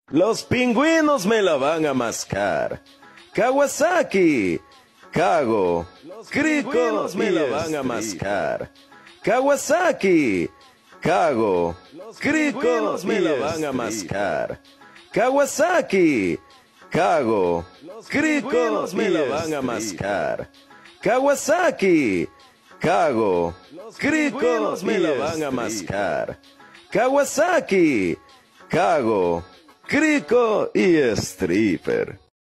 Los pingüinos me la van a mascar. Kawasaki. Cago. Cricos me la van a mascar. Kawasaki. Cago. Cricos me la van a mascar. Kawasaki. Cago. Cricos me la van a mascar. Kawasaki. Cago. Cricos me la van a mascar. Kawasaki. Cago. Crico y stripper.